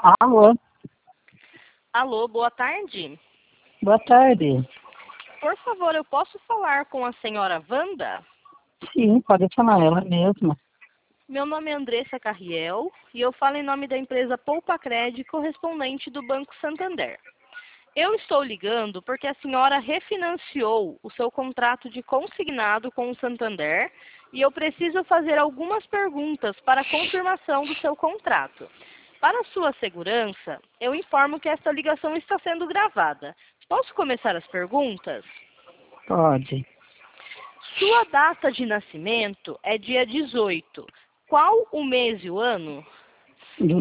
Alô, Alô, boa tarde. boa tarde. Por favor, eu posso falar com a senhora Wanda? Sim, pode chamar ela mesma. Meu nome é Andressa Carriel e eu falo em nome da empresa Poupa Crédito, correspondente do Banco Santander. Eu estou ligando porque a senhora refinanciou o seu contrato de consignado com o Santander e eu preciso fazer algumas perguntas para a confirmação do seu contrato. Para sua segurança, eu informo que esta ligação está sendo gravada. Posso começar as perguntas? Pode. Sua data de nascimento é dia 18. Qual o mês e o ano? Do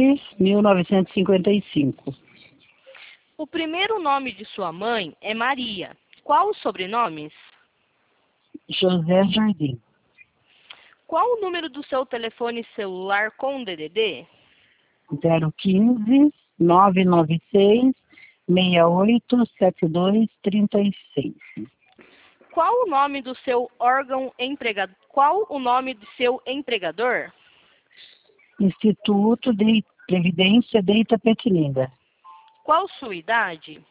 9.1955. O primeiro nome de sua mãe é Maria. Qual os sobrenomes? José Jardim. Qual o número do seu telefone celular com DDD? 015 996 687236. Qual o nome do seu órgão empregador? Qual o nome do seu empregador? Instituto de Previdência de Itapetininga. Qual sua idade?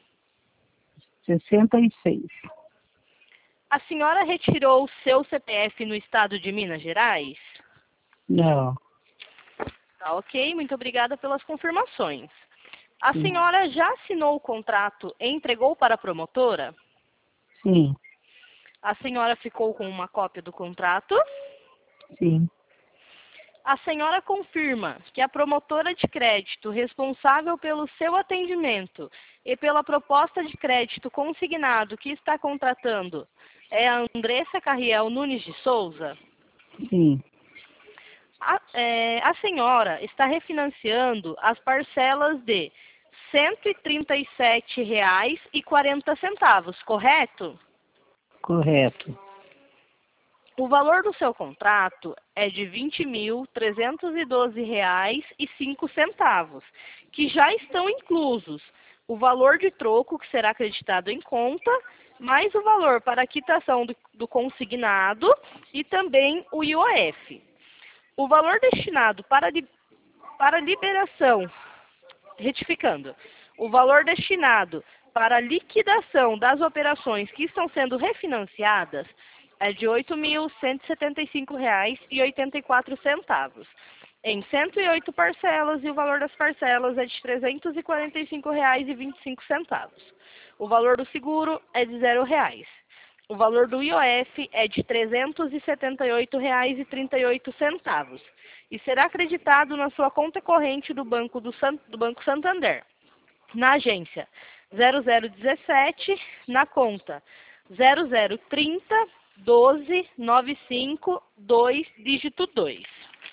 66. A senhora retirou o seu CPF no estado de Minas Gerais? Não. Tá, ok, muito obrigada pelas confirmações. A Sim. senhora já assinou o contrato e entregou para a promotora? Sim. A senhora ficou com uma cópia do contrato? Sim. A senhora confirma que a promotora de crédito responsável pelo seu atendimento e pela proposta de crédito consignado que está contratando é a Andressa Carriel Nunes de Souza? Sim. A senhora está refinanciando as parcelas de R$ 137,40, correto? Correto. O valor do seu contrato é de R$ 20.312,05, que já estão inclusos o valor de troco que será acreditado em conta, mais o valor para a quitação do consignado e também o IOF. O valor destinado para liberação, retificando, o valor destinado para a liquidação das operações que estão sendo refinanciadas é de R$ 8.175,84, em 108 parcelas, e o valor das parcelas é de R$ 345,25. O valor do seguro é de R$ 0. O valor do IOF é de R$ 378,38 e será acreditado na sua conta corrente do Banco Santander, na agência 0017, na conta 0030 12 95 2, dígito 2.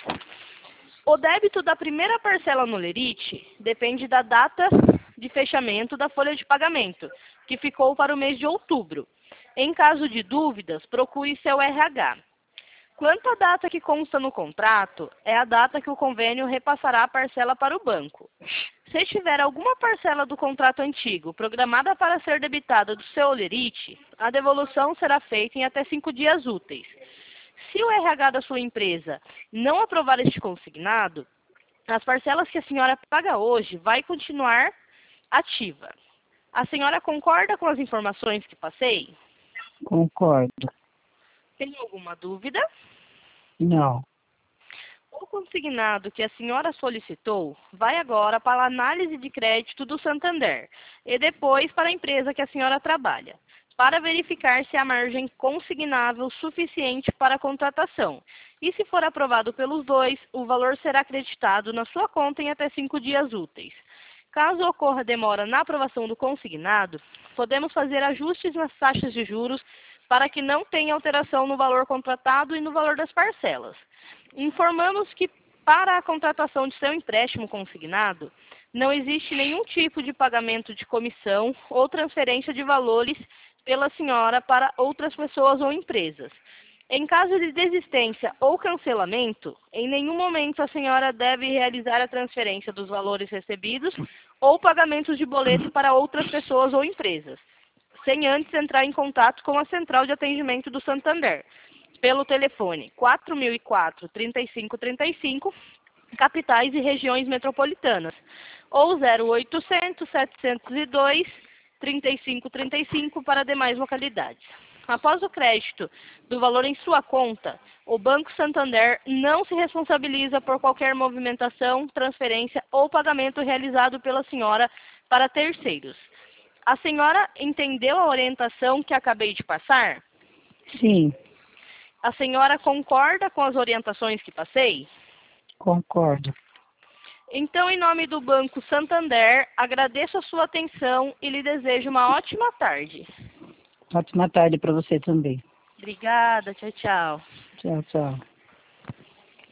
O débito da primeira parcela no Lerite depende da data de fechamento da folha de pagamento, que ficou para o mês de outubro. Em caso de dúvidas, procure seu RH. Quanto à data que consta no contrato, é a data que o convênio repassará a parcela para o banco. Se tiver alguma parcela do contrato antigo programada para ser debitada do seu Lerite, a devolução será feita em até 5 dias úteis. Se o RH da sua empresa não aprovar este consignado, as parcelas que a senhora paga hoje vai continuar ativa. A senhora concorda com as informações que passei? Concordo. Tem alguma dúvida? Não. O consignado que a senhora solicitou vai agora para a análise de crédito do Santander e depois para a empresa que a senhora trabalha, para verificar se há margem consignável suficiente para a contratação. E se for aprovado pelos dois, o valor será acreditado na sua conta em até 5 dias úteis. Caso ocorra demora na aprovação do consignado, podemos fazer ajustes nas taxas de juros para que não tenha alteração no valor contratado e no valor das parcelas. Informamos que para a contratação de seu empréstimo consignado, não existe nenhum tipo de pagamento de comissão ou transferência de valores pela senhora para outras pessoas ou empresas. Em caso de desistência ou cancelamento, em nenhum momento a senhora deve realizar a transferência dos valores recebidos ou pagamentos de boleto para outras pessoas ou empresas, sem antes entrar em contato com a Central de Atendimento do Santander, pelo telefone 4004-3535 capitais e regiões metropolitanas, ou 0800 702 3535 para demais localidades. Após o crédito do valor em sua conta, o Banco Santander não se responsabiliza por qualquer movimentação, transferência ou pagamento realizado pela senhora para terceiros. A senhora entendeu a orientação que acabei de passar? Sim, A senhora concorda com as orientações que passei? concordo. Então, em nome do Banco Santander, agradeço a sua atenção e lhe desejo uma ótima tarde. Ótima tarde para você também. Obrigada, tchau, tchau. Tchau, tchau.